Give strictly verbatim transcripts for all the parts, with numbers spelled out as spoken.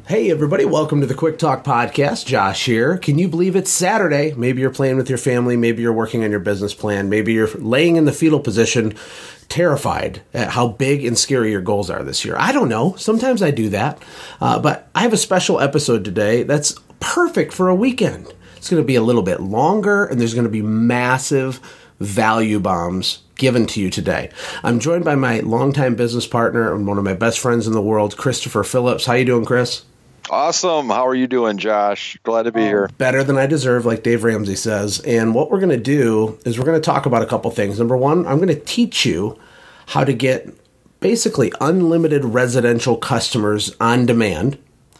Hey everybody, welcome to the Quick Talk Podcast. Josh here. Can you believe it's Saturday? Maybe you're playing with your family, maybe you're working on your business plan, maybe you're laying in the fetal position, terrified at how big and scary your goals are this year. I don't know. Sometimes I do that. Uh, but I have a special episode today that's perfect for a weekend. It's going to be a little bit longer, and there's going to be massive value bombs given to you today. I'm joined by my longtime business partner and one of my best friends in the world, Christopher Phillips. How you doing, Chris? Awesome. How are you doing, Josh? Glad to be here. Better than I deserve, like Dave Ramsey says. And what we're going to do is we're going to talk about a couple things. Number one, I'm going to teach you how to get basically unlimited residential customers on demand.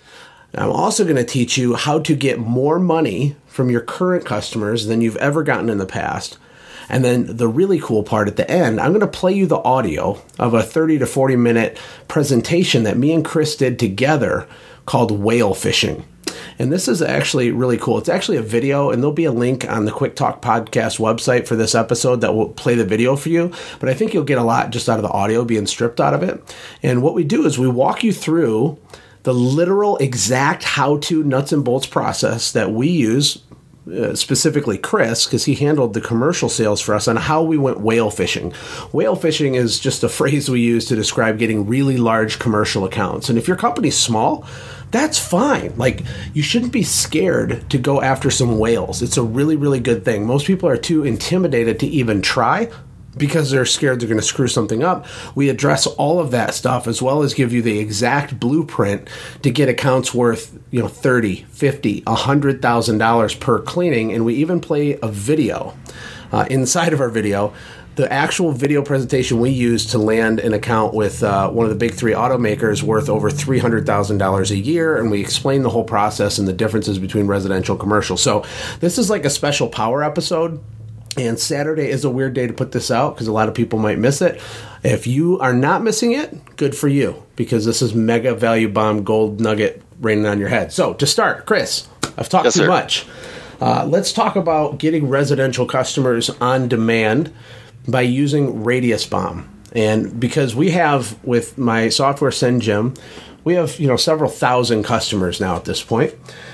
I'm also going to teach you how to get more money from your current customers than you've ever gotten in the past. And then the really cool part at the end, I'm going to play you the audio of a thirty to forty minute presentation that me and Chris did together called Whale Fishing. And this is actually really cool. It's actually a video, and there'll be a link on the Quick Talk Podcast website for this episode that will play the video for you. But I think you'll get a lot just out of the audio being stripped out of it. And what we do is we walk you through the literal exact how-to nuts and bolts process that we use, Uh, specifically Chris, because he handled the commercial sales for us, on how we went whale fishing. Whale fishing is just a phrase we use to describe getting really large commercial accounts. And if your company's small, that's fine. Like, you shouldn't be scared to go after some whales. It's a really, really good thing. Most people are too intimidated to even try because they're scared they're going to screw something up. We address all of that stuff, as well as give you the exact blueprint to get accounts worth, you know, thirty, fifty, one hundred thousand dollars per cleaning. And we even play a video uh, inside of our video. The actual video presentation we use to land an account with uh, one of the big three automakers worth over three hundred thousand dollars a year, and we explain the whole process and the differences between residential and commercial. So this is like a special power episode. And Saturday is a weird day to put this out because a lot of people might miss it. If you are not missing it, good for you, because this is mega value bomb gold nugget raining on your head. So to start, Chris, I've talked Yes, too sir. much. Uh, let's talk about getting residential customers on demand by using Radius Bomb. And because we have, with my software SendJim, we have, you know, several thousand customers now at this point,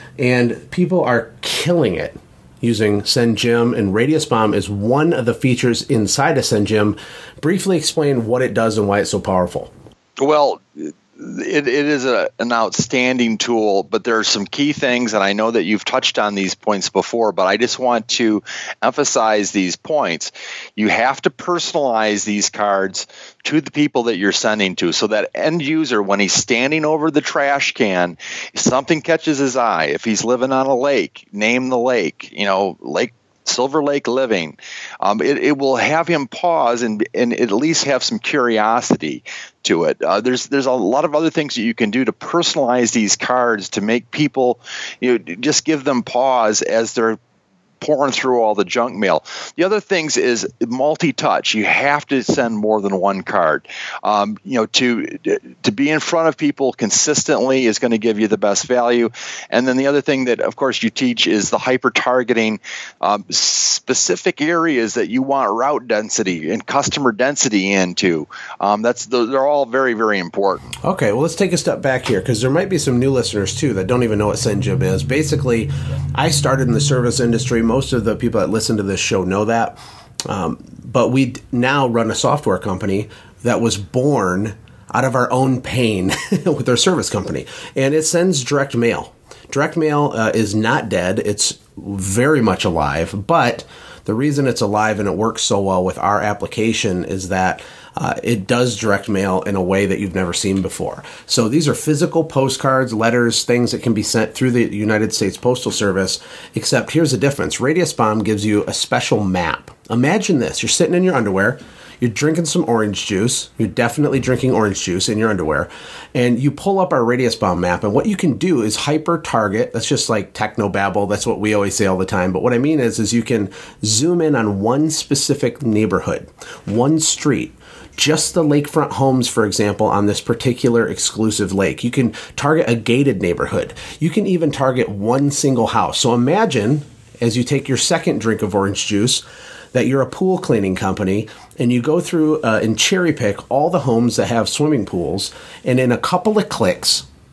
and people are killing it using SendJim, and Radius Bomb is one of the features inside of SendJim. Briefly explain what it does and why it's so powerful. Well, it, it is a, an outstanding tool, but there are some key things, and I know that you've touched on these points before, but I just want to emphasize these points. You have to personalize these cards to the people that you're sending to, so that end user, when he's standing over the trash can, if something catches his eye, if he's living on a lake, name the lake, you know, Lake Silver Lake Living, um, it, it will have him pause and and at least have some curiosity to it. Uh, there's there's a lot of other things that you can do to personalize these cards to make people, you know, just give them pause as they're pouring through all the junk mail. The other things is multi-touch. You have to send more than one card. Um, you know, to to be in front of people consistently is going to give you the best value. And then the other thing that, of course, you teach is the hyper-targeting, um, specific areas that you want route density and customer density into. Um, that's they're all very, very important. Okay, well, let's take a step back here, because there might be some new listeners, too, that don't even know what SendJim is. Basically, I started in the service industry. Most of the people that listen to this show know that. Um, but we now run a software company that was born out of our own pain with our service company. And it sends direct mail. Direct mail uh, is not dead. It's very much alive. But the reason it's alive and it works so well with our application is that Uh, it does direct mail in a way that you've never seen before. So these are physical postcards, letters, things that can be sent through the United States Postal Service, except here's the difference. Radius Bomb gives you a special map. Imagine this. You're sitting in your underwear. You're drinking some orange juice. You're definitely drinking orange juice in your underwear. And you pull up our Radius Bomb map. And what you can do is hyper-target. That's just like technobabble. That's what we always say all the time. But what I mean is, is you can zoom in on one specific neighborhood, one street. Just the lakefront homes, for example, on this particular exclusive lake. You can target a gated neighborhood. You can even target one single house. So imagine, as you take your second drink of orange juice, that you're a pool cleaning company and you go through uh, and cherry pick all the homes that have swimming pools, and in a couple of clicks,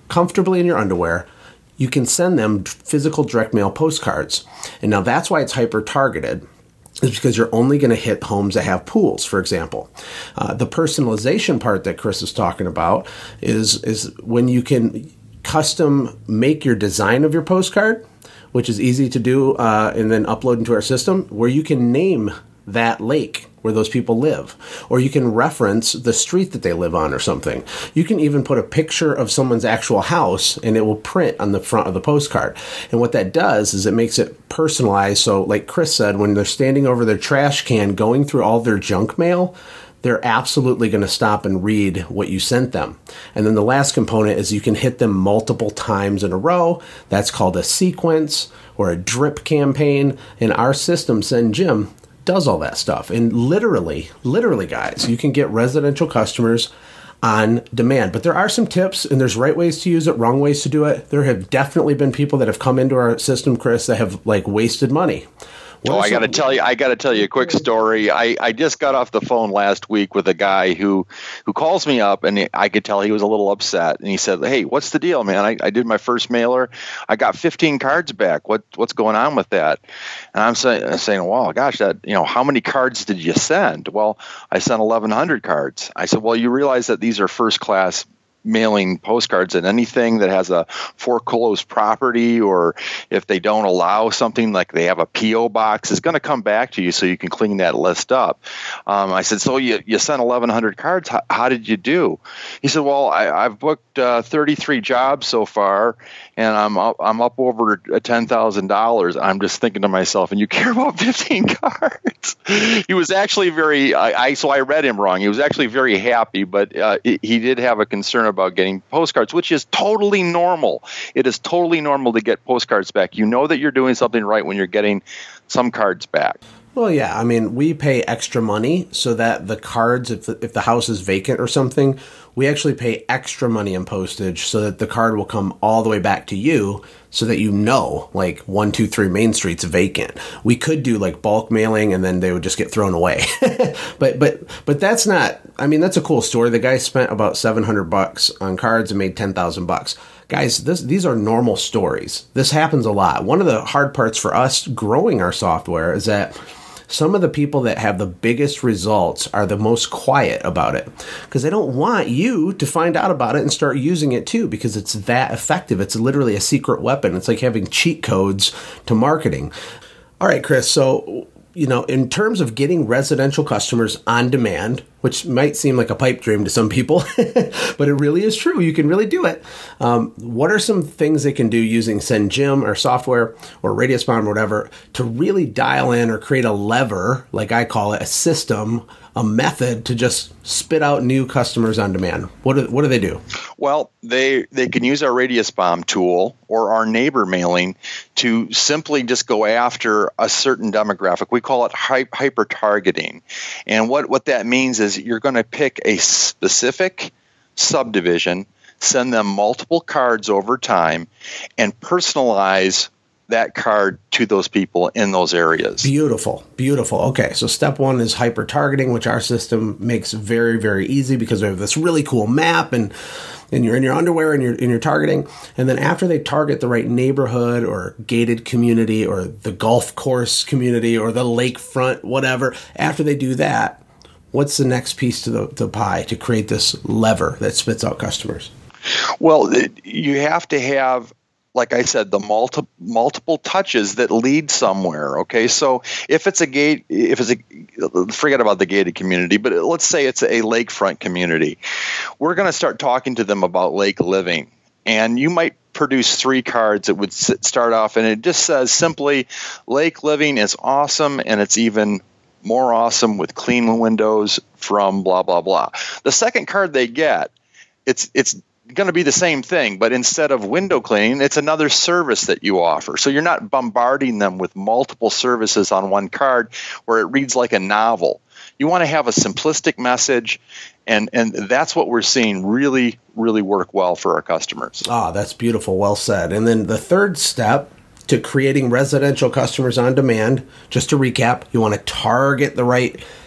comfortably in your underwear, you can send them physical direct mail postcards. And now that's why it's hyper-targeted, is because you're only going to hit homes that have pools, for example. Uh, the personalization part that Chris is talking about is, is when you can custom make your design of your postcard, which is easy to do, uh, and then upload into our system, where you can name that lake where those people live, or you can reference the street that they live on or something. You can even put a picture of someone's actual house and it will print on the front of the postcard. And what that does is it makes it personalized. So like Chris said, when they're standing over their trash can going through all their junk mail, they're absolutely going to stop and read what you sent them. And then the last component is you can hit them multiple times in a row. That's called a sequence or a drip campaign. And our system, Send Jim, does all that stuff. And literally, literally, guys, you can get residential customers on demand. But there are some tips, and there's right ways to use it, wrong ways to do it. There have definitely been people that have come into our system, Chris, that have like wasted money. What oh, I got to tell you, I got to tell you a quick story. I, I just got off the phone last week with a guy who, who calls me up, and I could tell he was a little upset. And he said, "Hey, what's the deal, man? I, I did my first mailer. I got fifteen cards back. What what's going on with that?" And I'm saying, saying, "Wow, gosh, that you know, how many cards did you send?" "Well, I sent eleven hundred cards." I said, "Well, you realize that these are first class mailing postcards, and anything that has a foreclosed property, or if they don't allow something like they have a P O box, is going to come back to you so you can clean that list up." Um, I said, "So you, you sent eleven hundred cards. How, how did you do?" He said, "Well, I, I've booked uh, thirty-three jobs so far, and I'm up, I'm up over ten thousand dollars. I'm just thinking to myself, and you care about fifteen cards? He was actually very, I, I so I read him wrong. He was actually very happy, but uh, he, he did have a concern about getting postcards, which is totally normal. It is totally normal to get postcards back. You know that you're doing something right when you're getting some cards back. Well, yeah. I mean, we pay extra money so that the cards, if the, if the house is vacant or something, we actually pay extra money in postage so that the card will come all the way back to you so that you know, like, one two three Main Street's vacant. We could do, like, bulk mailing and then they would just get thrown away. but but but that's not, I mean, that's a cool story. The guy spent about seven hundred bucks on cards and made ten thousand bucks. Guys, this, these are normal stories. This happens a lot. One of the hard parts for us growing our software is that some of the people that have the biggest results are the most quiet about it because they don't want you to find out about it and start using it too, because it's that effective. It's literally a secret weapon. It's like having cheat codes to marketing. All right, Chris. So, you know, in terms of getting residential customers on demand, which might seem like a pipe dream to some people, but it really is true. You can really do it. Um, what are some things they can do using Send Jim or software or RadiusBomb or whatever to really dial in or create a lever, like I call it, a system, a method to just spit out new customers on demand? What do, what do they do? Well, they they can use our RadiusBomb tool or our neighbor mailing to simply just go after a certain demographic. We call it hyper targeting. And what, what that means is you're going to pick a specific subdivision, send them multiple cards over time, and personalize that card to those people in those areas. Beautiful. Beautiful. Okay. So step one is hyper targeting, which our system makes very, very easy because we have this really cool map and and you're in your underwear and you're in your targeting. And then after they target the right neighborhood or gated community or the golf course community or the lakefront, whatever, after they do that, what's the next piece to the, the pie to create this lever that spits out customers? Well, you have to have, like I said, the multi- multiple touches that lead somewhere. Okay, so if it's a gate, if it's a, forget about the gated community, but let's say it's a lakefront community, we're going to start talking to them about lake living, and you might produce three cards that would start off, and it just says simply, "Lake living is awesome, and it's even more awesome with clean windows from blah blah blah." The second card they get, it's it's going to be the same thing, but instead of window cleaning, it's another service that you offer. So you're not bombarding them with multiple services on one card where it reads like a novel. You want to have a simplistic message, and, and that's what we're seeing really, really work well for our customers. Ah, that's beautiful. Well said. And then the third step to creating residential customers on demand, just to recap, you want to target the right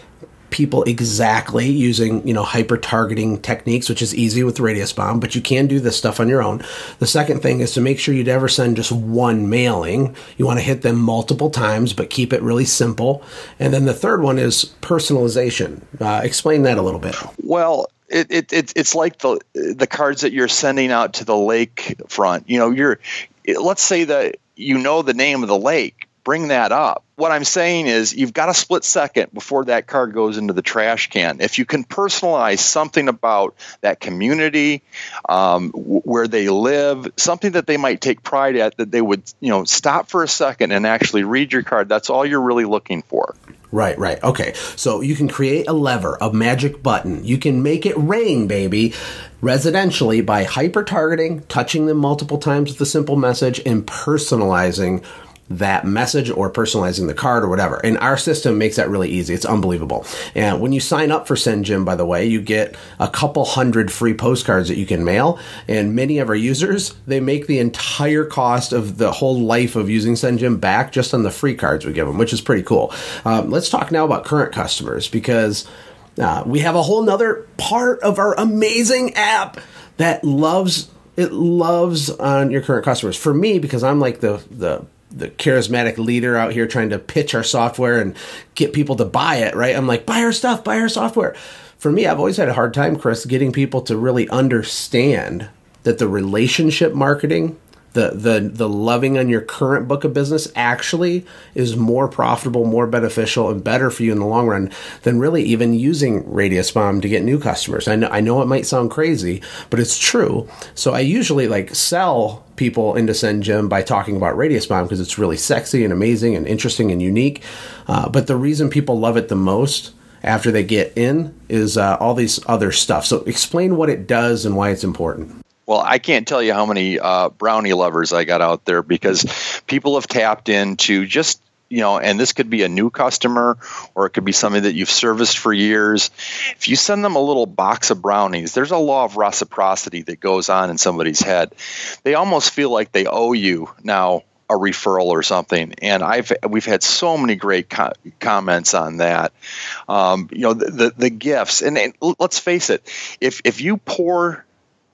people exactly using, you know, hyper targeting techniques, which is easy with Radius Bomb, but you can do this stuff on your own. The second thing is to make sure you never send just one mailing. You want to hit them multiple times, but keep it really simple. And then the third one is personalization. Uh, explain that a little bit. Well, It, it, it it's like the the cards that you're sending out to the lake front. You know, you're let's say that you know the name of the lake. Bring that up. What I'm saying is you've got a split second before that card goes into the trash can. If you can personalize something about that community, um, w- where they live, something that they might take pride at, that they would, you know, stop for a second and actually read your card. That's all you're really looking for. Right, right. Okay. So you can create a lever, a magic button. You can make it rain, baby, residentially by hyper-targeting, touching them multiple times with a simple message, and personalizing that message or personalizing the card or whatever. And our system makes that really easy. It's unbelievable. And when you sign up for SendJim, by the way, you get a couple hundred free postcards that you can mail. And many of our users, they make the entire cost of the whole life of using SendJim back just on the free cards we give them, which is pretty cool. Um, let's talk now about current customers, because uh, we have a whole nother part of our amazing app that loves, it loves on your current customers. For me, because I'm like the, the, the charismatic leader out here trying to pitch our software and get people to buy it, right? I'm like, buy our stuff, buy our software. For me, I've always had a hard time, Chris, getting people to really understand that the relationship marketing, the the the loving on your current book of business actually is more profitable, more beneficial, and better for you in the long run than really even using Radius Bomb to get new customers. I know I know it might sound crazy, but it's true. So I usually like sell people into SendJim by talking about Radius Bomb because it's really sexy and amazing and interesting and unique. Uh, but the reason people love it the most after they get in is uh, all these other stuff. So explain what it does and why it's important. Well, I can't tell you how many uh, brownie lovers I got out there, because people have tapped into just, you know, and this could be a new customer or it could be somebody that you've serviced for years. If you send them a little box of brownies, there's a law of reciprocity that goes on in somebody's head. They almost feel like they owe you now a referral or something. And I've we've had so many great co- comments on that. Um, you know, the, the, the gifts. And, and let's face it, if if you pour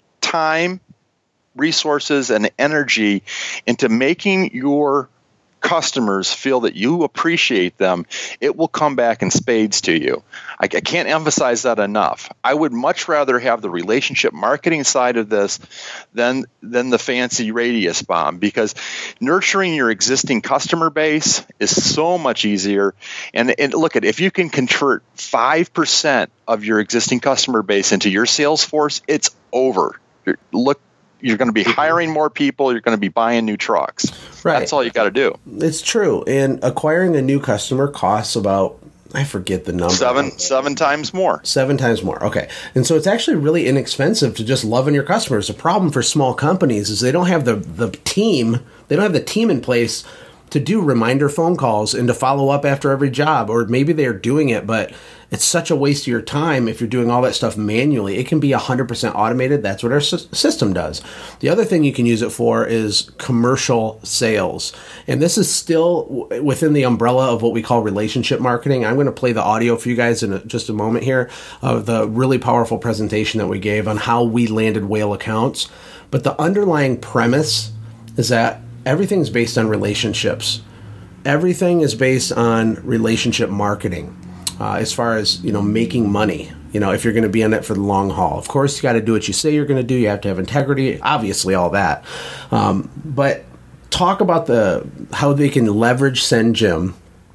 time, resources, and energy into making your customers feel that you appreciate them, it will come back in spades to you. I, I can't emphasize that enough. I would much rather have the relationship marketing side of this than than the fancy Radius Bomb, because nurturing your existing customer base is so much easier. And, and look at, if you can convert five percent of your existing customer base into your sales force, it's over. You're, look, you're going to be hiring more people. You're going to be buying new trucks. Right. That's all you got to do. It's true. And acquiring a new customer costs about, I forget the number. Seven, seven times more. Seven times more. Okay. And so it's actually really inexpensive to just love on your customers. The problem for small companies is they don't have the, the team. They don't have the team in place to do reminder phone calls and to follow up after every job. Or maybe they're doing it, but it's such a waste of your time if you're doing all that stuff manually. It can be one hundred percent automated. That's what our s- system does. The other thing you can use it for is commercial sales. And this is still w- within the umbrella of what we call relationship marketing. I'm going to play the audio for you guys in a, just a moment here of the really powerful presentation that we gave on how we landed whale accounts. But the underlying premise is that everything's based on relationships. Everything is based on relationship marketing. Uh, as far as, you know, making money, you know, if you're going to be in it for the long haul. Of course, you got to do what you say you're going to do. You have to have integrity, obviously, all that. Um, but talk about the how they can leverage SendJim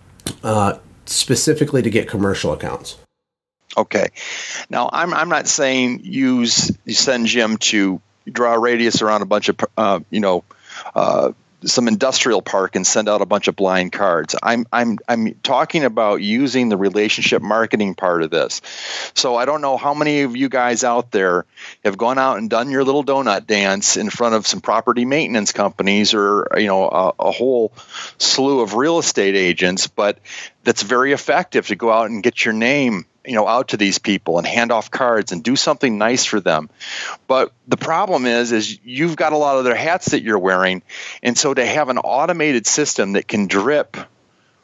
uh, specifically to get commercial accounts. Okay. Now, I'm I'm not saying use SendJim to draw a radius around a bunch of, uh, you know, uh, some industrial park and send out a bunch of blind cards. I'm I'm I'm talking about using the relationship marketing part of this. So I don't know how many of you guys out there have gone out and done your little donut dance in front of some property maintenance companies or, you know, a, a whole slew of real estate agents, but that's very effective to go out and get your name, you know, out to these people and hand off cards and do something nice for them. But the problem is, is you've got a lot of their hats that you're wearing. And so to have an automated system that can drip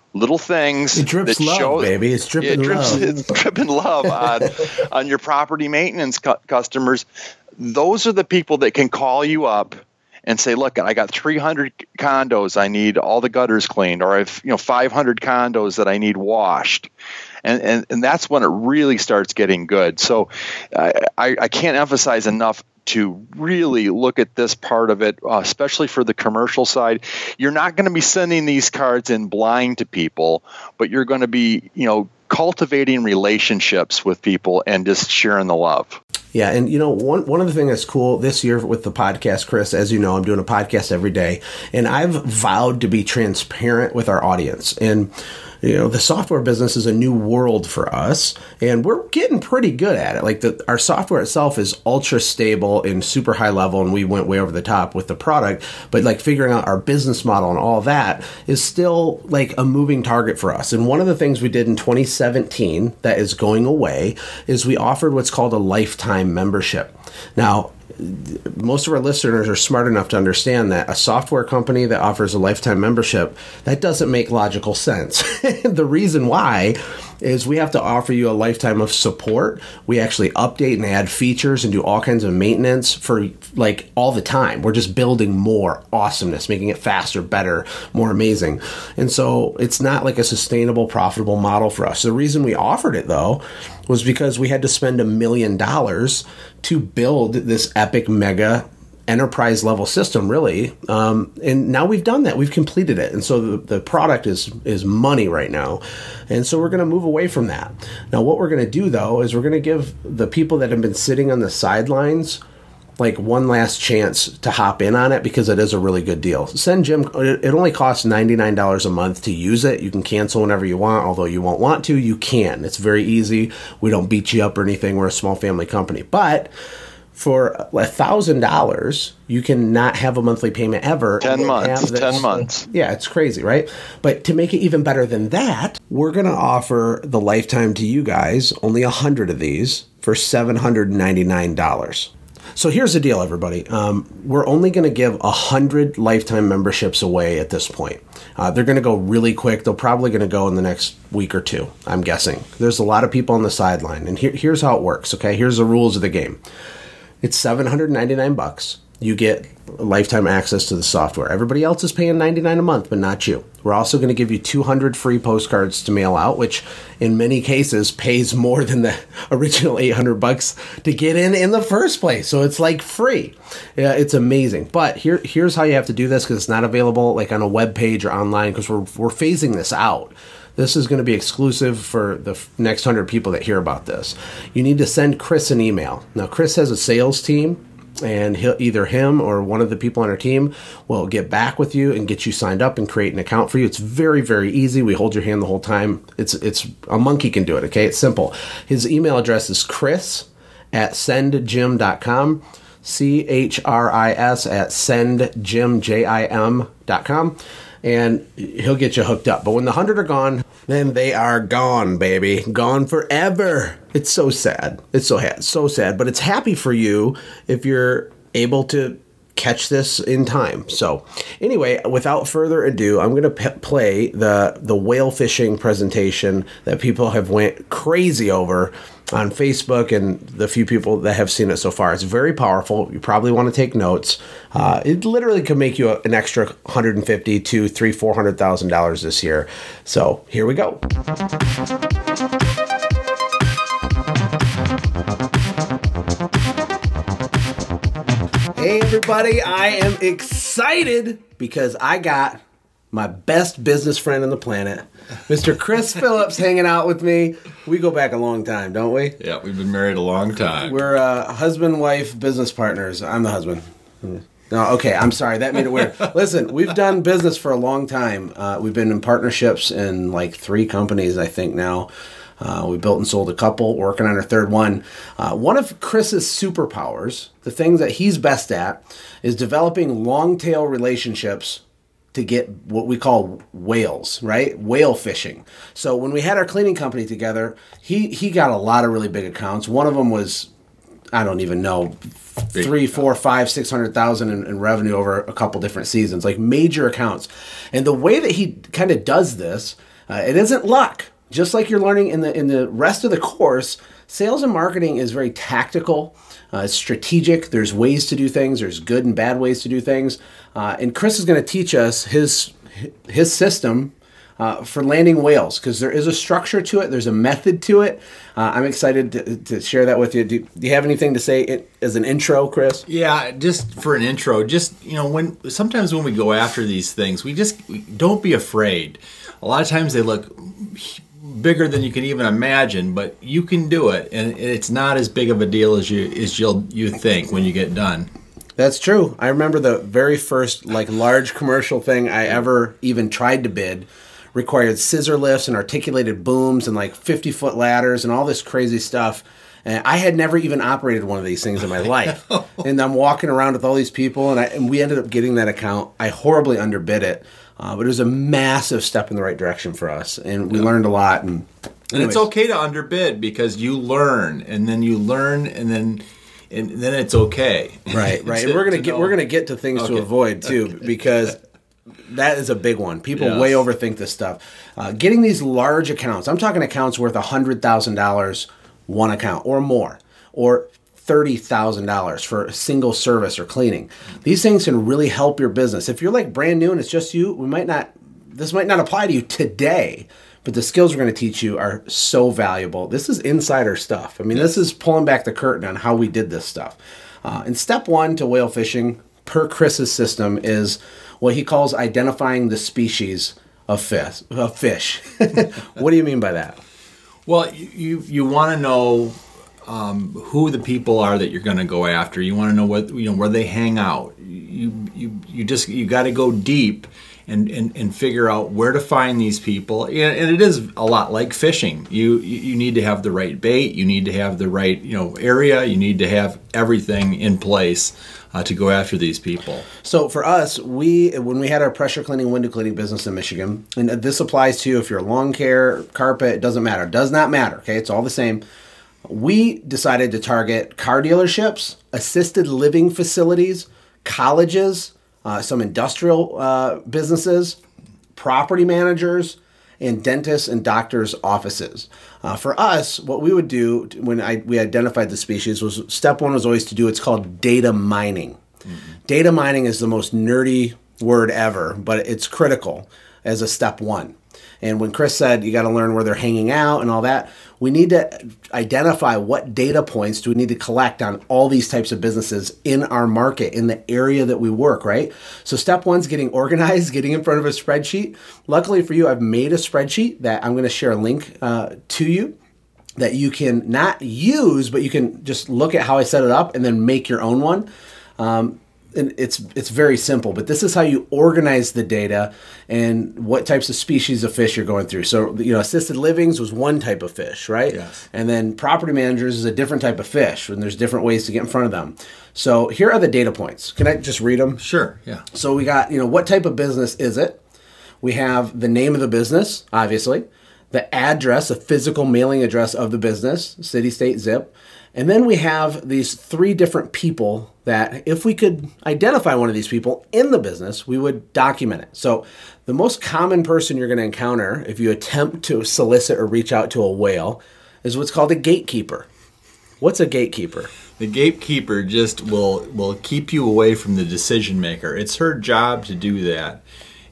little things it drips that love, show, baby. It's dripping it drips, love. It's dripping love on, on your property maintenance cu- customers. Those are the people that can call you up and say, look, I got three hundred condos. I need all the gutters cleaned, or I've, you know, five hundred condos that I need washed. And, and, and that's when it really starts getting good. So uh, I, I can't emphasize enough to really look at this part of it, uh, especially for the commercial side. You're not going to be sending these cards in blind to people, but you're going to be, you know, cultivating relationships with people and just sharing the love. Yeah, and you know, one one of the things that's cool this year with the podcast, Chris, as you know, I'm doing a podcast every day, and I've vowed to be transparent with our audience. And you know, the software business is a new world for us, and we're getting pretty good at it. Like the, our software itself is ultra stable and super high level, and we went way over the top with the product. But like figuring out our business model and all that is still like a moving target for us. And one of the things we did in twenty seventeen that is going away is we offered what's called a lifetime membership. Now, most of our listeners are smart enough to understand that a software company that offers a lifetime membership, that doesn't make logical sense. The reason why is we have to offer you a lifetime of support. We actually update and add features and do all kinds of maintenance for like all the time. We're just building more awesomeness, making it faster, better, more amazing. And so it's not like a sustainable, profitable model for us. The reason we offered it though was because we had to spend a million dollars to build this epic mega enterprise level system, really. Um, and now we've done that. We've completed it. And so the, the product is is money right now. And so we're going to move away from that. Now, what we're going to do, though, is we're going to give the people that have been sitting on the sidelines like one last chance to hop in on it because it is a really good deal. Send Jim, it only costs ninety-nine dollars a month to use it. You can cancel whenever you want, although you won't want to, you can. It's very easy. We don't beat you up or anything. We're a small family company. But for one thousand dollars, you can not have a monthly payment ever. ten months. ten months. Yeah, it's crazy, right? But to make it even better than that, we're going to offer the lifetime to you guys, only one hundred of these, for seven hundred ninety-nine dollars. So here's the deal, everybody. Um, we're only going to give one hundred lifetime memberships away at this point. Uh, they're going to go really quick. They're probably going to go in the next week or two, I'm guessing. There's a lot of people on the sideline. And here, here's how it works, okay? Here's the rules of the game. It's seven hundred ninety-nine bucks. You get lifetime access to the software. Everybody else is paying ninety-nine dollars a month, but not you. We're also going to give you two hundred free postcards to mail out, which in many cases pays more than the original eight hundred bucks to get in in the first place. So it's like free. Yeah, it's amazing. But here, here's how you have to do this because it's not available like on a web page or online because we're we're phasing this out. This is going to be exclusive for the next one hundred people that hear about this. You need to send Chris an email. Now, Chris has a sales team, and he'll, either him or one of the people on our team will get back with you and get you signed up and create an account for you. It's very, very easy. We hold your hand the whole time. It's it's a monkey can do it, okay? It's simple. His email address is chris at send jim dot com, C H R I S at send jim, J I M dot com. And he'll get you hooked up. But when the hundred are gone, then they are gone, baby. Gone forever. It's so sad. It's so ha- so sad. But it's happy for you if you're able to catch this in time. So anyway, without further ado, I'm going to p- play the, the whale fishing presentation that people have went crazy over on Facebook and the few people that have seen it so far. It's very powerful. You probably want to take notes. Uh, it literally could make you an extra one hundred fifty to three, four hundred thousand dollars this year. So here we go. Hey everybody, I am excited because I got my best business friend on the planet, Mister Chris Phillips, hanging out with me. We go back a long time, don't we? Yeah, we've been married a long time. We're uh, husband-wife business partners. I'm the husband. No, okay, I'm sorry. That made it weird. Listen, we've done business for a long time. Uh, we've been in partnerships in like three companies, I think, now. Uh, we built and sold a couple, working on our third one. Uh, one of Chris's superpowers, the things that he's best at, is developing long-tail relationships to get what we call whales, right? Whale fishing. So when we had our cleaning company together, he he got a lot of really big accounts. One of them was, I don't even know, three, four, five, six hundred thousand in, in revenue over a couple different seasons, like major accounts. And the way that he kind of does this, Uh, it isn't luck. Just like you're learning in the in the rest of the course, sales and marketing is very tactical. Uh, it's strategic. There's ways to do things. There's good and bad ways to do things. Uh, and Chris is going to teach us his his system uh, for landing whales, because there is a structure to it. There's a method to it. Uh, I'm excited to, to share that with you. Do, do you have anything to say as an intro, Chris? Yeah, just for an intro, just, you know, when sometimes when we go after these things, we just we, don't be afraid. A lot of times they look bigger than you can even imagine, but you can do it, and it's not as big of a deal as you as you'll you think when you get done. That's true. I remember the very first like large commercial thing I ever even tried to bid required scissor lifts and articulated booms and like fifty foot ladders and all this crazy stuff. And I had never even operated one of these things in my life. And I'm walking around with all these people, and, I, and we ended up getting that account. I horribly underbid it. Uh, but it was a massive step in the right direction for us, and we yeah. learned a lot. And, and it's okay to underbid, because you learn, and then you learn, and then and then it's okay. Right, right. and we're gonna to get know. we're gonna get to things okay. to avoid too, okay. because that is a big one. People yes. way overthink this stuff. Uh, getting these large accounts. I'm talking accounts worth a hundred thousand dollars, one account or more, or thirty thousand dollars for a single service or cleaning. These things can really help your business. If you're like brand new and it's just you, we might not, this might not apply to you today, but the skills we're going to teach you are so valuable. This is insider stuff. I mean, yes. this is pulling back the curtain on how we did this stuff. Uh, and step one to whale fishing, per Chris's system, is what he calls identifying the species of fish. Of fish. What do you mean by that? Well, you, you, you want to know Um, who the people are that you're going to go after. You want to know what you know where they hang out. You you you just you got to go deep and, and and figure out where to find these people. And it is a lot like fishing. You you need to have the right bait. You need to have the right you know area. You need to have everything in place uh, to go after these people. So for us, we when we had our pressure cleaning, window cleaning business in Michigan, and this applies to you if you're lawn care, carpet. It doesn't matter. It does not matter. Okay, it's all the same. We decided to target car dealerships, assisted living facilities, colleges, uh, some industrial uh, businesses, property managers, and dentists and doctors' offices. Uh, for us, what we would do when I, we identified the species was step one was always to do, it's called data mining. Mm-hmm. Data mining is the most nerdy word ever, but it's critical as a step one. And when Chris said you got to learn where they're hanging out and all that, we need to identify what data points do we need to collect on all these types of businesses in our market, in the area that we work, right? So step one's getting organized, getting in front of a spreadsheet. Luckily for you, I've made a spreadsheet that I'm going to share a link uh, to you that you can not use, but you can just look at how I set it up and then make your own one. Um, And it's it's very simple, but this is how you organize the data and what types of species of fish you're going through. So, you know, assisted livings was one type of fish, right? Yes. And then property managers is a different type of fish, and there's different ways to get in front of them. So here are the data points. Can I just read them? Sure, yeah. So we got, you know, what type of business is it? We have the name of the business, obviously, the address, a physical mailing address of the business, city, state, zip. And then we have these three different people that if we could identify one of these people in the business, we would document it. So the most common person you're going to encounter if you attempt to solicit or reach out to a whale is what's called a gatekeeper. What's a gatekeeper? The gatekeeper just will will keep you away from the decision maker. It's her job to do that.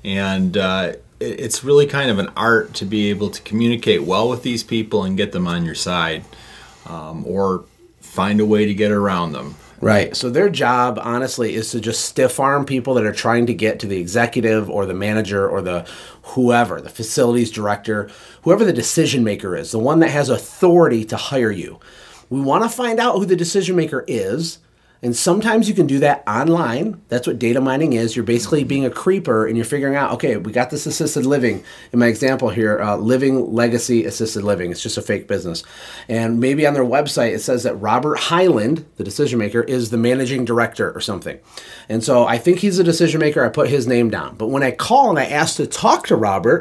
And uh, it's really kind of an art to be able to communicate well with these people and get them on your side. Um, or find a way to get around them. Right. So their job, honestly, is to just stiff arm people that are trying to get to the executive or the manager or the whoever, the facilities director, whoever the decision maker is, the one that has authority to hire you. We want to find out who the decision maker is. And sometimes you can do that online. That's what data mining is. You're basically being a creeper and you're figuring out, okay, we got this assisted living. In my example here, uh, Living Legacy Assisted Living. It's just a fake business. And maybe on their website, it says that Robert Highland, the decision maker, is the managing director or something. And so I think he's the decision maker. I put his name down. But when I call and I ask to talk to Robert,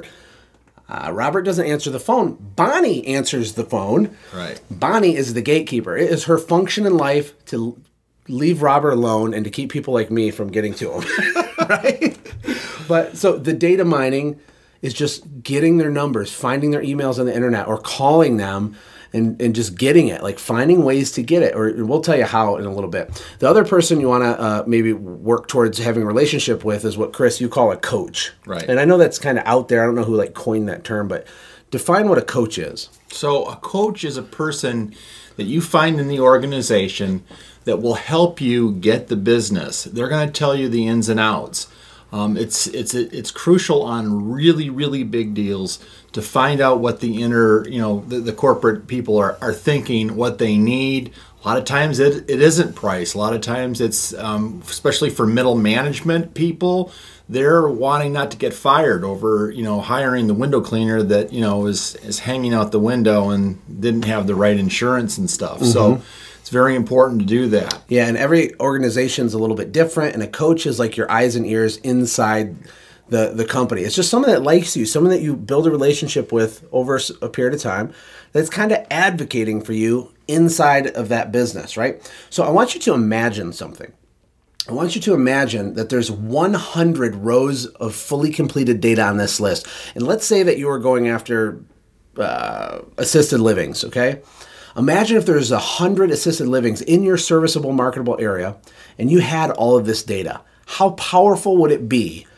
Uh, Robert doesn't answer the phone. Bonnie answers the phone. Right. Bonnie is the gatekeeper. It is her function in life to leave Robert alone and to keep people like me from getting to him. Right? But so the data mining is just getting their numbers, finding their emails on the internet, or calling them and, and just getting it, like finding ways to get it. Or we'll tell you how in a little bit. The other person you want to uh, maybe work towards having a relationship with is what, Chris, you call a coach. Right. And I know that's kind of out there. I don't know who like coined that term, but define what a coach is. So a coach is a person that you find in the organization that will help you get the business. They're going to tell you the ins and outs. Um, it's it's it's crucial on really, really big deals to find out what the inner, you know, the, the corporate people are, are thinking, what they need. A lot of times it, it isn't price. A lot of times it's, um, especially for middle management people, they're wanting not to get fired over, you know, hiring the window cleaner that, you know, is, is hanging out the window and didn't have the right insurance and stuff. Mm-hmm. So it's very important to do that. Yeah, and every organization's a little bit different, and a coach is like your eyes and ears inside the, the company. It's just someone that likes you, someone that you build a relationship with over a period of time that's kind of advocating for you inside of that business, right? So I want you to imagine something. I want you to imagine that there's one hundred rows of fully completed data on this list. And let's say that you are going after uh, assisted livings, okay? Imagine if there's one hundred assisted livings in your serviceable, marketable area, and you had all of this data. How powerful would it be,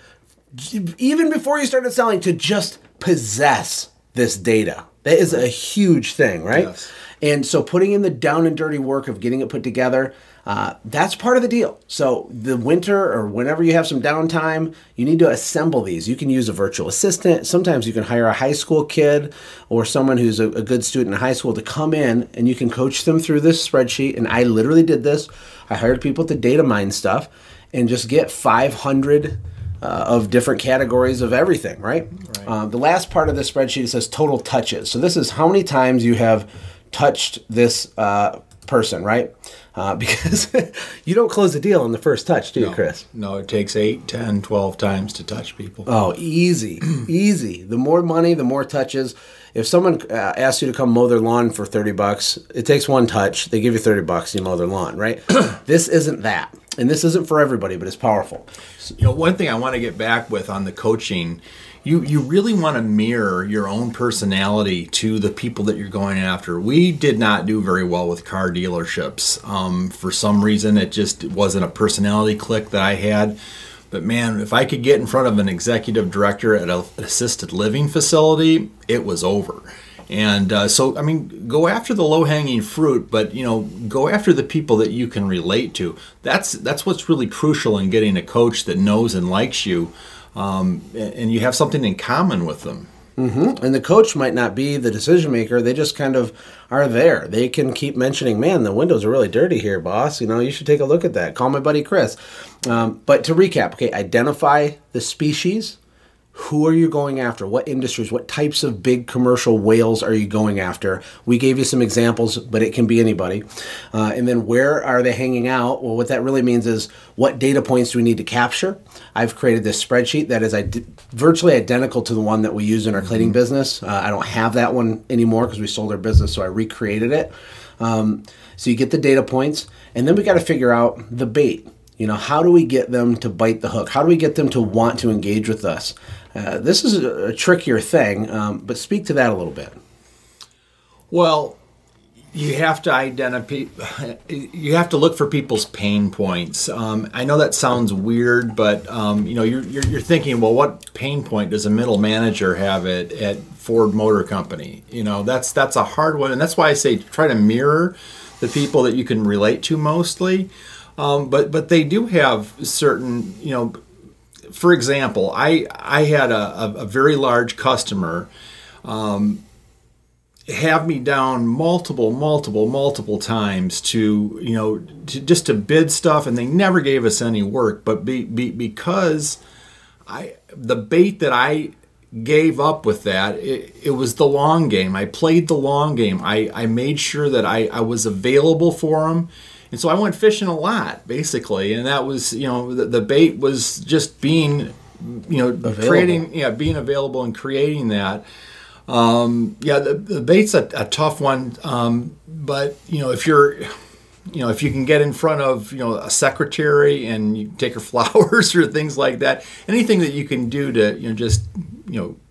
even before you started selling, to just possess this data? That is a huge thing, right? Yes. And so putting in the down and dirty work of getting it put together, uh, that's part of the deal. So the winter or whenever you have some downtime, you need to assemble these. You can use a virtual assistant. Sometimes you can hire a high school kid or someone who's a, a good student in high school to come in, and you can coach them through this spreadsheet. And I literally did this. I hired people to data mine stuff and just get five hundred Uh, of different categories of everything, right? right. Uh, the last part of the spreadsheet, it says total touches. So this is how many times you have touched this uh, person, right? Uh, because you don't close the deal on the first touch, do you, no, Chris? No, it takes eight, ten, twelve times to touch people. Oh, easy, easy. The more money, the more touches. If someone uh, asks you to come mow their lawn for thirty bucks, it takes one touch. They give you thirty bucks, you mow their lawn, right? This isn't that. And this isn't for everybody, but it's powerful. You know, one thing I want to get back with on the coaching, you you really want to mirror your own personality to the people that you're going after. We did not do very well with car dealerships. Um, for some reason, it just wasn't a personality click that I had. But man, if I could get in front of an executive director at a, an assisted living facility, it was over. And uh, so, I mean, go after the low-hanging fruit, but, you know, go after the people that you can relate to. That's that's what's really crucial in getting a coach that knows and likes you, um, and you have something in common with them. Mm-hmm. And the coach might not be the decision maker. They just kind of are there. They can keep mentioning, man, the windows are really dirty here, boss. You know, you should take a look at that. Call my buddy Chris. Um, but to recap, okay, identify the species. Who are you going after? What industries? What types of big commercial whales are you going after? We gave you some examples, but it can be anybody. Uh, and then where are they hanging out? Well, what that really means is what data points do we need to capture? I've created this spreadsheet that is id- virtually identical to the one that we use in our cleaning mm-hmm. business. Uh, I don't have that one anymore because we sold our business, so I recreated it. Um, so you get the data points, and then we got to figure out the bait. You know, how do we get them to bite the hook? How do we get them to want to engage with us? Uh, this is a, a trickier thing, um, but speak to that a little bit. Well, you have to identify, you have to look for people's pain points. Um, I know that sounds weird, but um, you know, you're, you're you're thinking, well, what pain point does a middle manager have at, at Ford Motor Company? You know, that's that's a hard one, and that's why I say try to mirror the people that you can relate to mostly. Um, but but they do have certain, you know, for example, I I had a, a, a very large customer um, have me down multiple, multiple, multiple times to, you know, to, just to bid stuff, and they never gave us any work. But be, be, because I the bait that I gave up with that, it, it was the long game. I played the long game. I, I made sure that I, I was available for them. And so I went fishing a lot, basically, and that was, you know, the, the bait was just being, you know, available. creating, yeah, being available and creating that. Um, yeah, the, the bait's a, a tough one, um, but you know, if you're, you know, if you can get in front of, you know, a secretary and you take her flowers or things like that, anything that you can do to, you know, just, you know,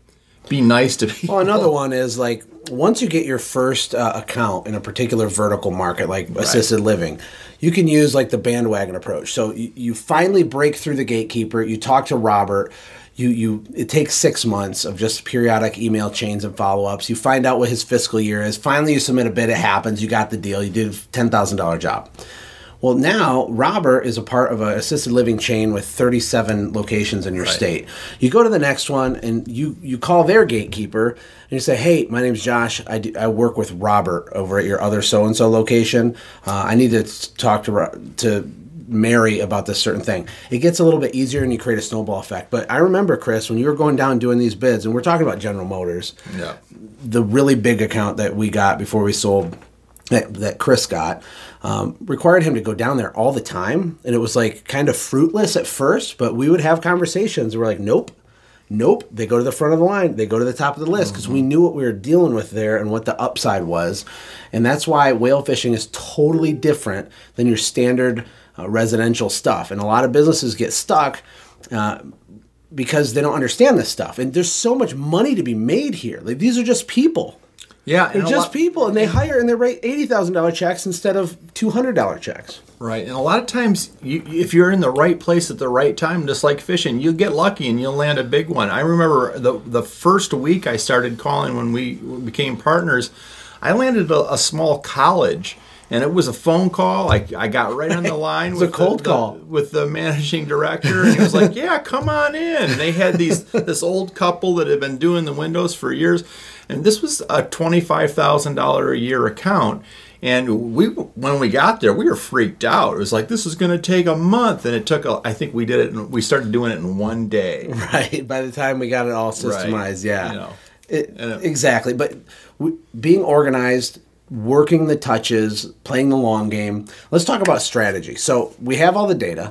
be nice to people. Well, another one is like once you get your first uh, account in a particular vertical market, like right. assisted living, you can use like the bandwagon approach. So you, you finally break through the gatekeeper. You talk to Robert. You you it takes six months of just periodic email chains and follow-ups. You find out what his fiscal year is. Finally, you submit a bid. It happens. You got the deal. You did a ten thousand dollars job. Well, now Robert is a part of an assisted living chain with thirty-seven locations in your right. state. You go to the next one and you, you call their gatekeeper and you say, hey, my name's Josh. I, do, I work with Robert over at your other so-and-so location. Uh, I need to talk to to Mary about this certain thing. It gets a little bit easier and you create a snowball effect. But I remember, Chris, when you were going down doing these bids, and we're talking about General Motors, yeah. the really big account that we got before we sold, that, that Chris got, um, required him to go down there all the time. And it was like kind of fruitless at first, but we would have conversations. We're like, nope, nope. They go to the front of the line. They go to the top of the list because mm-hmm. we knew what we were dealing with there and what the upside was. And that's why whale fishing is totally different than your standard uh, residential stuff. And a lot of businesses get stuck uh, because they don't understand this stuff. And there's so much money to be made here. Like these are just people. Yeah, they're just lot, people, and they hire and they write eighty thousand dollars checks instead of two hundred dollars checks. Right, and a lot of times, you, if you're in the right place at the right time, just like fishing, you'll get lucky and you'll land a big one. I remember the the first week I started calling when we became partners, I landed a, a small college, and it was a phone call. I, I got right on the line with a cold the, call the, with the managing director, and he was like, "Yeah, come on in." And they had these this old couple that had been doing the windows for years. And this was a twenty-five thousand dollars a year account. And we, when we got there, we were freaked out. It was like, this is going to take a month. And it took, a, I think we did it, in, we started doing it in one day. Right. By the time we got it all systemized, right. yeah. You know, it, it, exactly. But we, being organized, working the touches, playing the long game. Let's talk about strategy. So we have all the data.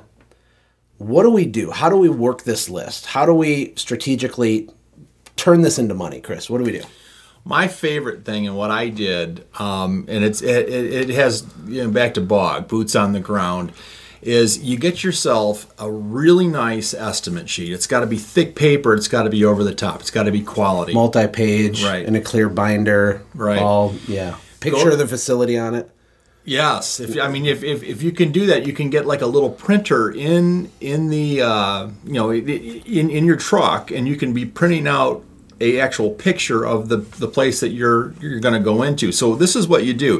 What do we do? How do we work this list? How do we strategically turn this into money, Chris? What do we do? My favorite thing and what I did, um, and it's it, it has, you know, back to Bog, boots on the ground, is you get yourself a really nice estimate sheet. It's got to be thick paper. It's got to be over the top. It's got to be quality. Multi-page, right. in a clear binder. Right. All, yeah. Picture Go, of the facility on it. Yes. If I mean, if, if if you can do that, you can get like a little printer in in the uh, you know in in your truck, and you can be printing out a actual picture of the, the place that you're you're going to go into. So this is what you do.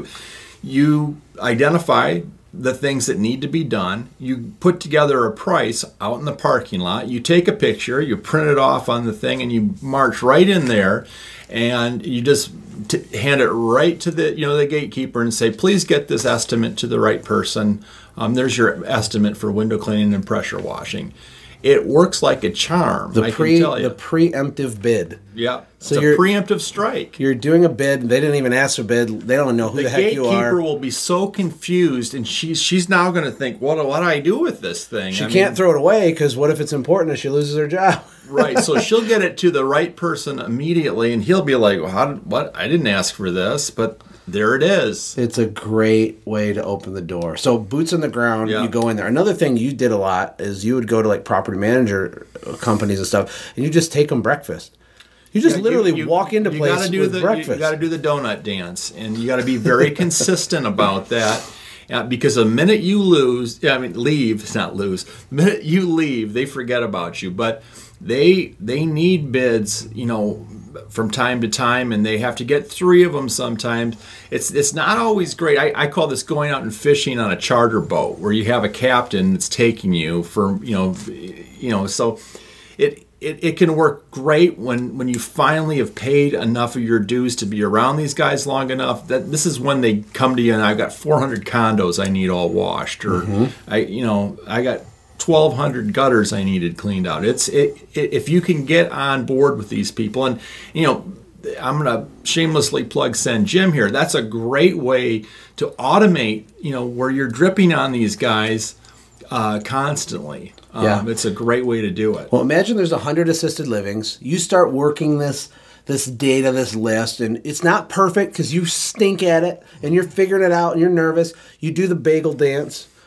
You identify the things that need to be done. You put together a price out in the parking lot. You take a picture, you print it off on the thing, and you march right in there, and you just t- hand it right to the you know the gatekeeper and say, please get this estimate to the right person. Um, there's your estimate for window cleaning and pressure washing. It works like a charm. The I pre can tell you. the preemptive bid. Yeah, so it's a preemptive strike. You're doing a bid. They didn't even ask for bid. They don't know who the, the heck you are. The gatekeeper will be so confused, and she's she's now going to think, what what do I do with this thing? She I can't mean, throw it away because what if it's important and she loses her job? Right. So she'll get it to the right person immediately, and he'll be like, well, how did, what? I didn't ask for this, but there it is. It's a great way to open the door. So boots on the ground, yeah. You go in there. Another thing you did a lot is you would go to like property manager companies and stuff, and you just take them breakfast. You just yeah, literally you, you, walk into you place do with the, breakfast. You got to do the donut dance, and you got to be very consistent about that. Uh, because the minute you lose, I mean leave, it's not lose. The minute you leave, they forget about you. But they they need bids, you know, from time to time, and they have to get three of them sometimes. It's it's not always great. I, I call this going out and fishing on a charter boat, where you have a captain that's taking you for you know, you know. So it. It, it can work great when, when you finally have paid enough of your dues to be around these guys long enough that this is when they come to you and I've got four hundred condos I need all washed, or mm-hmm. I you know I got twelve hundred gutters I needed cleaned out. It's it, it if you can get on board with these people, and you know I'm going to shamelessly plug Send Jim here. That's a great way to automate, you know, where you're dripping on these guys uh, constantly. Yeah. Um, it's a great way to do it. Well, imagine there's one hundred assisted livings. You start working this this data, this list, and it's not perfect because you stink at it, and you're figuring it out, and you're nervous. You do the bagel dance,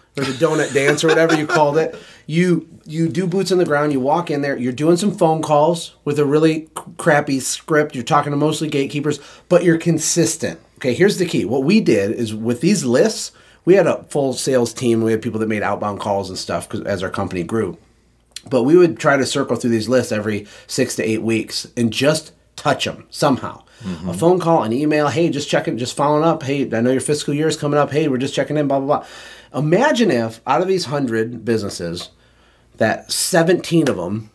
or the donut dance or whatever you called it. You you do boots on the ground. You walk in there. You're doing some phone calls with a really crappy script. You're talking to mostly gatekeepers, but you're consistent. Okay, here's the key. What we did is with these lists, we had a full sales team. We had people that made outbound calls and stuff 'cause as our company grew. But we would try to circle through these lists every six to eight weeks and just touch them somehow. Mm-hmm. A phone call, an email, hey, just checking, just following up. Hey, I know your fiscal year is coming up. Hey, we're just checking in, blah, blah, blah. Imagine if out of these one hundred businesses, that seventeen of them,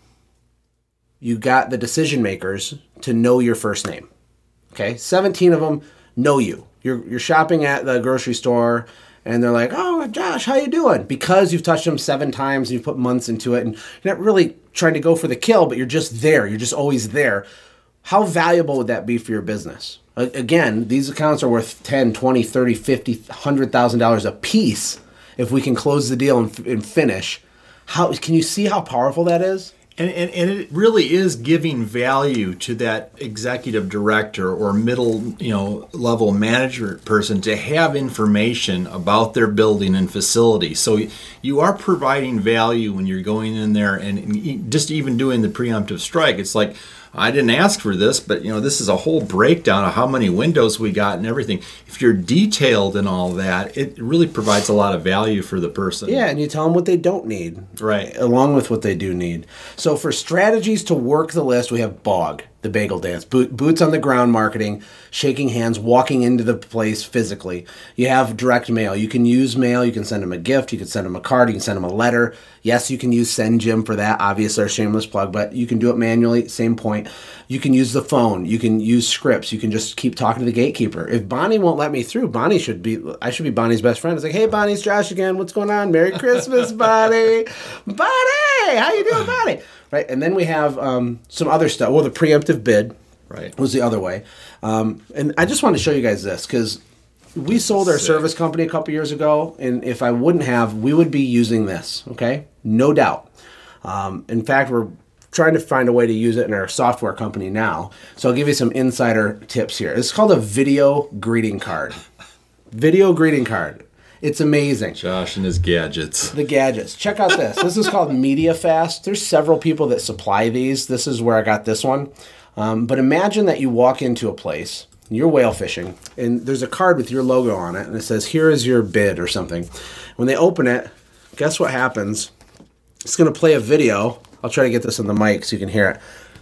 you got the decision makers to know your first name. Okay? seventeen of them know you. You're, you're shopping at the grocery store, and they're like, oh, Josh, how you doing? Because you've touched them seven times, and you've put months into it, and you're not really trying to go for the kill, but you're just there. You're just always there. How valuable would that be for your business? Again, these accounts are worth ten, twenty, thirty, fifty, one hundred thousand dollars a piece if we can close the deal and, and finish. How can you see how powerful that is? And, and and it really is giving value to that executive director or middle, you know, level manager person to have information about their building and facility. So you are providing value when you're going in there and just even doing the preemptive strike. It's like, I didn't ask for this, but you know, this is a whole breakdown of how many windows we got and everything. If you're detailed in all that, it really provides a lot of value for the person. Yeah, and you tell them what they don't need, right, along with what they do need. So for strategies to work the list, we have B O G, the bagel dance, boot, boots on the ground marketing, shaking hands, walking into the place physically. You have direct mail. You can use mail. You can send them a gift. You can send them a card. You can send them a letter. Yes, you can use SendJim for that. Obviously, our shameless plug, but you can do it manually. Same point. You can use the phone. You can use scripts. You can just keep talking to the gatekeeper. If Bonnie won't let me through, Bonnie should be, I should be Bonnie's best friend. It's like, hey, Bonnie, it's Josh again. What's going on? Merry Christmas, Bonnie. Bonnie, how you doing, Bonnie? Right, and then we have um, some other stuff. Well, the preemptive bid right. was the other way. Um, and I just want to show you guys this because we sold our service company a couple years ago, and if I wouldn't have, we would be using this, okay? No doubt. Um, in fact, we're trying to find a way to use it in our software company now. So I'll give you some insider tips here. It's called a video greeting card. Video greeting card. It's amazing. Josh and his gadgets. The gadgets. Check out this. This is called MediaFast. There's several people that supply these. This is where I got this one. Um, but imagine that you walk into a place, you're whale fishing, and there's a card with your logo on it, and it says, here is your bid or something. When they open it, guess what happens? It's going to play a video. I'll try to get this on the mic so you can hear it.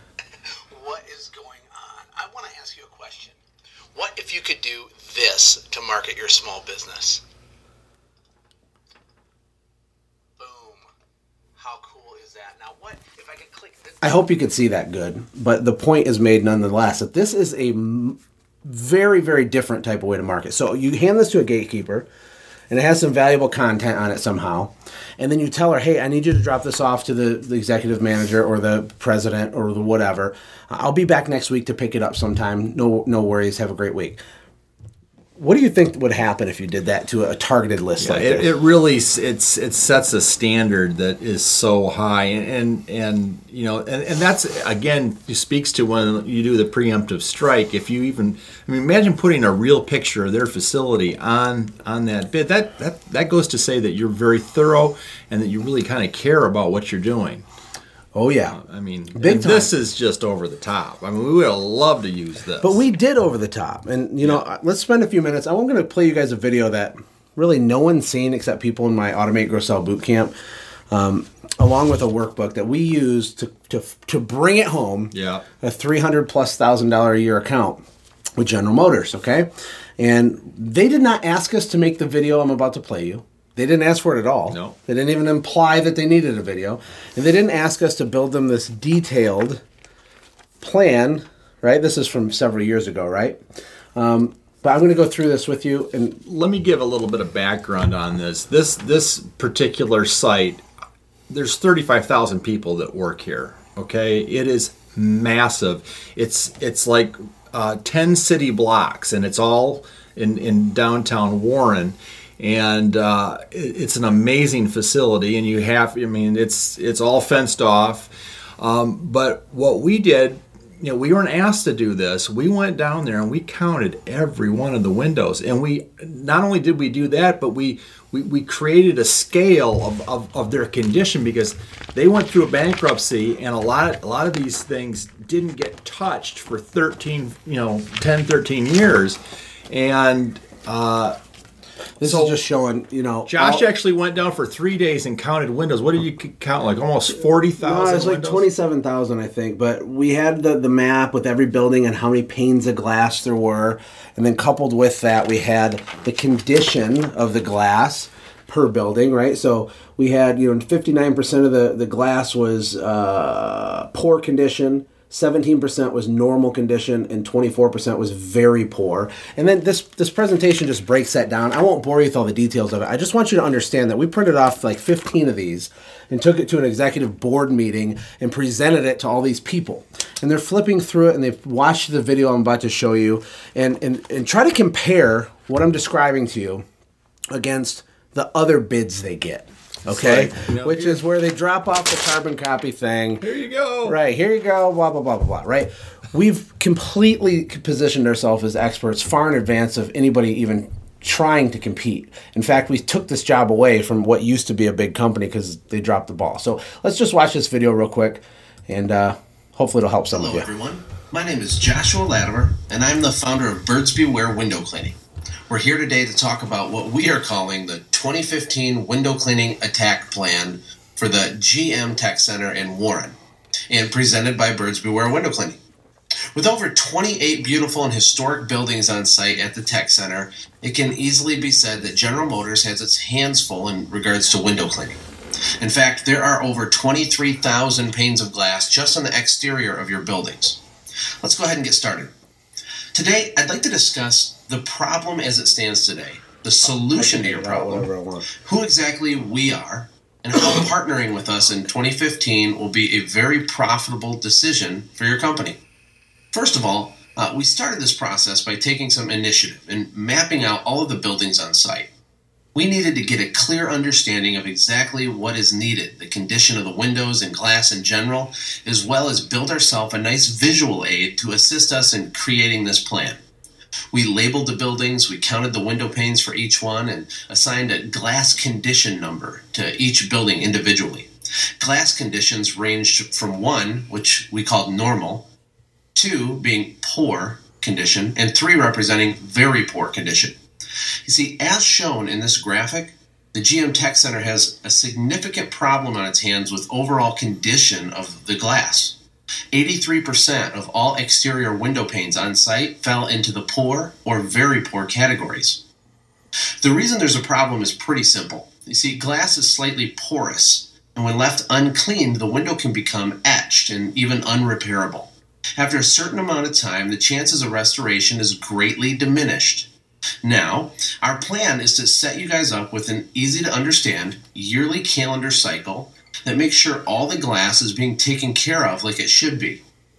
What is going on? I want to ask you a question. What if you could do this to market your small business? I hope you could see that good, but the point is made nonetheless that this is a m- very, very different type of way to market. So you hand this to a gatekeeper, and it has some valuable content on it somehow, and then you tell her, hey, I need you to drop this off to the, the executive manager or the president or the whatever. I'll be back next week to pick it up sometime. No, no worries. Have a great week. What do you think would happen if you did that to a targeted list yeah, like it, this? It really it's it sets a standard that is so high, and and, and you know, and, and that's again speaks to when you do the preemptive strike. If you even, I mean, imagine putting a real picture of their facility on on that bid. That that that goes to say that you're very thorough and that you really kind of care about what you're doing. Oh, yeah. I mean, Big time. This is just over the top. I mean, we would have loved to use this. But we did over the top. And, you know, yeah. let's spend a few minutes. I'm going to play you guys a video that really no one's seen except people in my Automate, Grow, Sell boot camp, um, along with a workbook that we use to to, to bring it home, yeah. a three hundred plus thousand dollar a year account with General Motors, okay? And they did not ask us to make the video I'm about to play you. They didn't ask for it at all. No. They didn't even imply that they needed a video. And they didn't ask us to build them this detailed plan, right? This is from several years ago, right? Um, but I'm going to go through this with you. And let me give a little bit of background on this. This this particular site, there's thirty-five thousand people that work here, okay? It is massive. It's it's like uh, ten city blocks, and it's all in, in downtown Warren. And uh, it's an amazing facility, and you have, I mean, it's it's all fenced off. Um, but what we did, you know, we weren't asked to do this. We went down there and we counted every one of the windows. And we, not only did we do that, but we we, we created a scale of, of, of their condition, because they went through a bankruptcy, and a lot, a lot of these things didn't get touched for thirteen, you know, ten, thirteen years. And, uh, This so is just showing, you know. Josh all, actually went down for three days and counted windows. What did you count? Like almost forty thousand? No, it was like windows? twenty-seven thousand, I think. But we had the, the map with every building and how many panes of glass there were. And then coupled with that, we had the condition of the glass per building, right? So we had, you know, fifty-nine percent of the, the glass was uh, poor condition. seventeen percent was normal condition, and twenty-four percent was very poor. And then this this presentation just breaks that down. I won't bore you with all the details of it. I just want you to understand that we printed off like fifteen of these and took it to an executive board meeting and presented it to all these people. And they're flipping through it, and they've watched the video I'm about to show you, and, and, and try to compare what I'm describing to you against the other bids they get. Okay, like, you know, which is where they drop off the carbon copy thing. Here you go. Right, here you go, blah, blah, blah, blah, blah, right? We've completely positioned ourselves as experts far in advance of anybody even trying to compete. In fact, we took this job away from what used to be a big company because they dropped the ball. So let's just watch this video real quick, and uh, hopefully it'll help some Hello, of you. everyone. My name is Joshua Latimer, and I'm the founder of Birds Beware Window Cleaning. We're here today to talk about what we are calling the twenty fifteen Window Cleaning Attack Plan for the G M Tech Center in Warren, and presented by Birds Beware Window Cleaning. With over twenty-eight beautiful and historic buildings on site at the Tech Center, it can easily be said that General Motors has its hands full in regards to window cleaning. In fact, there are over twenty-three thousand panes of glass just on the exterior of your buildings. Let's go ahead and get started. Today, I'd like to discuss the problem as it stands today, the solution to your problem, who exactly we are, and how partnering with us in twenty fifteen will be a very profitable decision for your company. First of all, uh, we started this process by taking some initiative and mapping out all of the buildings on site. We needed to get a clear understanding of exactly what is needed, the condition of the windows and glass in general, as well as build ourselves a nice visual aid to assist us in creating this plan. We labeled the buildings, we counted the window panes for each one, and assigned a glass condition number to each building individually. Glass conditions ranged from one, which we called normal, two being poor condition, and three representing very poor condition. You see, as shown in this graphic, the G M Tech Center has a significant problem on its hands with overall condition of the glass. eighty-three percent of all exterior window panes on site fell into the poor or very poor categories. The reason there's a problem is pretty simple. You see, glass is slightly porous, and when left uncleaned, the window can become etched and even unrepairable. After a certain amount of time, the chances of restoration is greatly diminished. Now, our plan is to set you guys up with an easy-to-understand yearly calendar cycle that makes sure all the glass is being taken care of like it should be.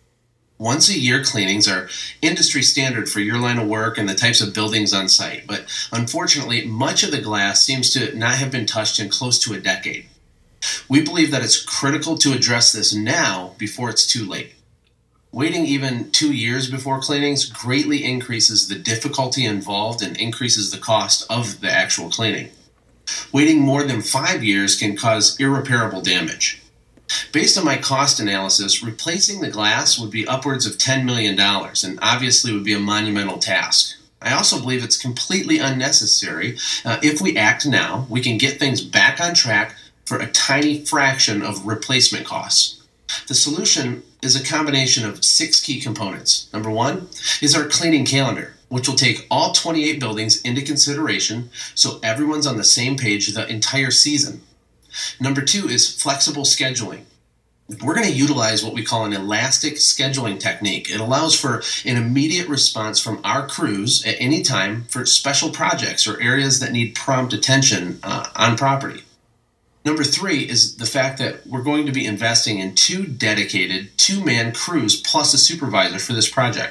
Once a year cleanings are industry standard for your line of work and the types of buildings on site, but unfortunately, much of the glass seems to not have been touched in close to a decade. We believe that it's critical to address this now before it's too late. Waiting even two years before cleanings greatly increases the difficulty involved and increases the cost of the actual cleaning. Waiting more than five years can cause irreparable damage. Based on my cost analysis, replacing the glass would be upwards of ten million dollars and obviously would be a monumental task. I also believe it's completely unnecessary. Uh, if we act now, we can get things back on track for a tiny fraction of replacement costs. The solution is a combination of six key components. Number one is our cleaning calendar, which will take all twenty-eight buildings into consideration so everyone's on the same page the entire season. Number two is flexible scheduling. We're going to utilize what we call an elastic scheduling technique. It allows for an immediate response from our crews at any time for special projects or areas that need prompt attention uh, on property. Number three is the fact that we're going to be investing in two dedicated two-man crews plus a supervisor for this project.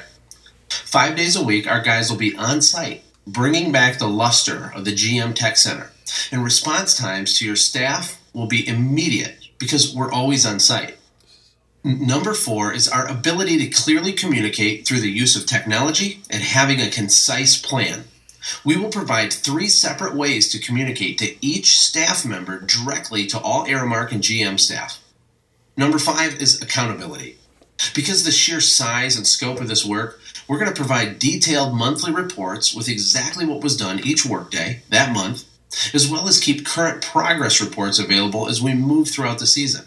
Five days a week, our guys will be on site, bringing back the luster of the G M Tech Center. And response times to your staff will be immediate because we're always on site. Number four is our ability to clearly communicate through the use of technology and having a concise plan. We will provide three separate ways to communicate to each staff member directly to all Aramark and G M staff. Number five is accountability. Because of the sheer size and scope of this work, we're going to provide detailed monthly reports with exactly what was done each workday that month, as well as keep current progress reports available as we move throughout the season.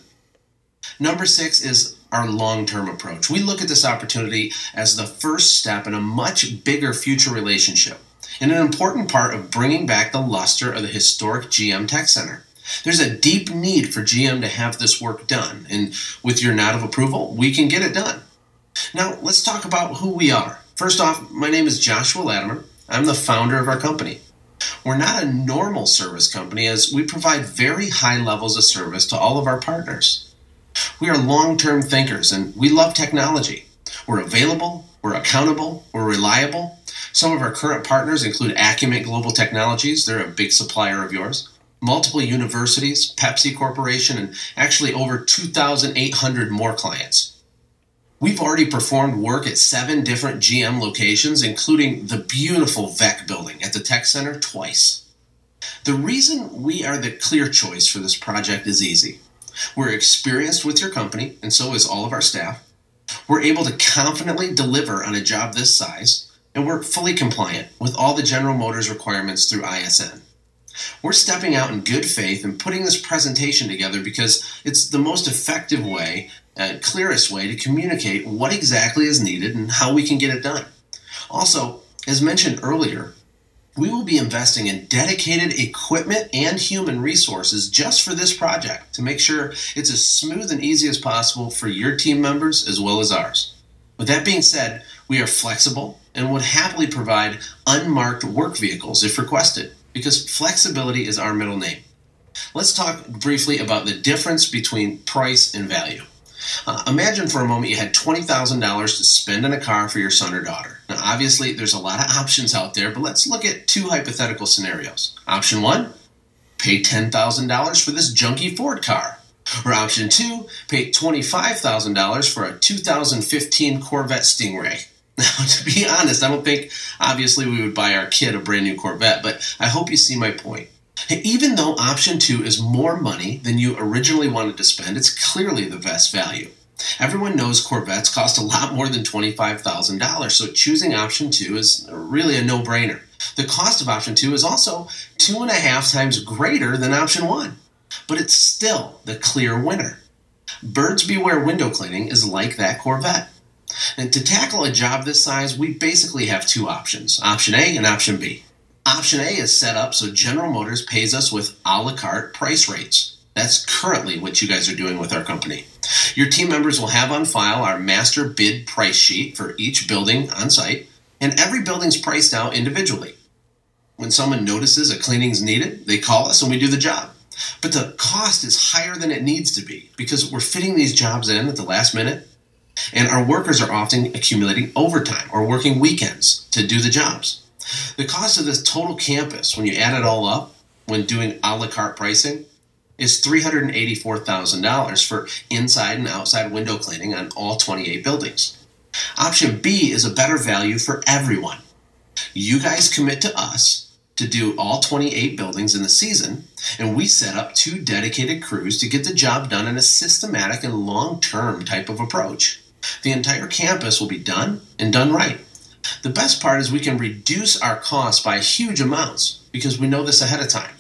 Number six is our long-term approach. We look at this opportunity as the first step in a much bigger future relationship and an important part of bringing back the luster of the historic G M Tech Center. There's a deep need for G M to have this work done, and with your nod of approval, we can get it done. Now, let's talk about who we are. First off, my name is Joshua Latimer. I'm the founder of our company. We're not a normal service company, as we provide very high levels of service to all of our partners. We are long-term thinkers, and we love technology. We're available, we're accountable, we're reliable. Some of our current partners include Acument Global Technologies. They're a big supplier of yours. Multiple universities, Pepsi Corporation, and actually over two thousand eight hundred more clients. We've already performed work at seven different G M locations, including the beautiful V E C building at the Tech Center twice. The reason we are the clear choice for this project is easy. We're experienced with your company, and so is all of our staff. We're able to confidently deliver on a job this size, and we're fully compliant with all the General Motors requirements through I S N. We're stepping out in good faith and putting this presentation together because it's the most effective way, uh, clearest way to communicate what exactly is needed and how we can get it done. Also, as mentioned earlier, we will be investing in dedicated equipment and human resources just for this project to make sure it's as smooth and easy as possible for your team members as well as ours. With that being said, we are flexible and would happily provide unmarked work vehicles if requested, because flexibility is our middle name. Let's talk briefly about the difference between price and value. Uh, imagine for a moment you had twenty thousand dollars to spend on a car for your son or daughter. Now, obviously, there's a lot of options out there, but let's look at two hypothetical scenarios. Option one, pay ten thousand dollars for this junky Ford car. Or option two, pay twenty-five thousand dollars for a two thousand fifteen Corvette Stingray. Now, to be honest, I don't think, obviously, we would buy our kid a brand new Corvette, but I hope you see my point. Even though option two is more money than you originally wanted to spend, it's clearly the best value. Everyone knows Corvettes cost a lot more than twenty-five thousand dollars, so choosing option two is really a no-brainer. The cost of option two is also two and a half times greater than option one, but it's still the clear winner. Birds Beware Window Cleaning is like that Corvette. And to tackle a job this size, we basically have two options, option A and option B. Option A is set up so General Motors pays us with a la carte price rates. That's currently what you guys are doing with our company. Your team members will have on file our master bid price sheet for each building on site, and every building's priced out individually. When someone notices a cleaning is needed, they call us and we do the job. But the cost is higher than it needs to be because we're fitting these jobs in at the last minute, and our workers are often accumulating overtime or working weekends to do the jobs. The cost of this total campus, when you add it all up, when doing a la carte pricing, is three hundred eighty-four thousand dollars for inside and outside window cleaning on all twenty-eight buildings. Option B is a better value for everyone. You guys commit to us to do all twenty-eight buildings in the season, and we set up two dedicated crews to get the job done in a systematic and long-term type of approach. The entire campus will be done and done right. The best part is we can reduce our costs by huge amounts because we know this ahead of time.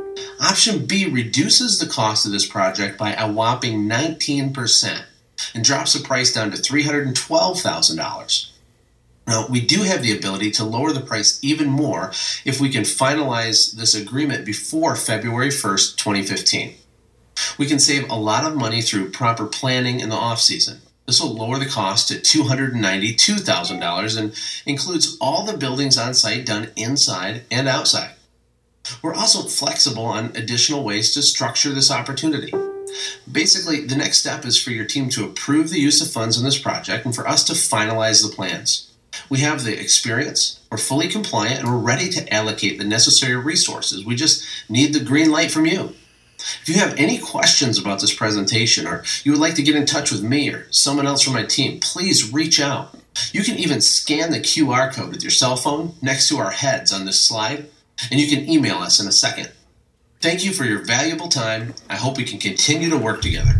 Option B reduces the cost of this project by a whopping nineteen percent and drops the price down to three hundred twelve thousand dollars. Now, we do have the ability to lower the price even more if we can finalize this agreement before February first, twenty fifteen. We can save a lot of money through proper planning in the off-season. This will lower the cost to two hundred ninety-two thousand dollars and includes all the buildings on site done inside and outside. We're also flexible on additional ways to structure this opportunity. Basically, the next step is for your team to approve the use of funds in this project and for us to finalize the plans. We have the experience, we're fully compliant, and we're ready to allocate the necessary resources. We just need the green light from you. If you have any questions about this presentation or you would like to get in touch with me or someone else from my team, please reach out. You can even scan the Q R code with your cell phone next to our heads on this slide, and you can email us in a second. Thank you for your valuable time. I hope we can continue to work together.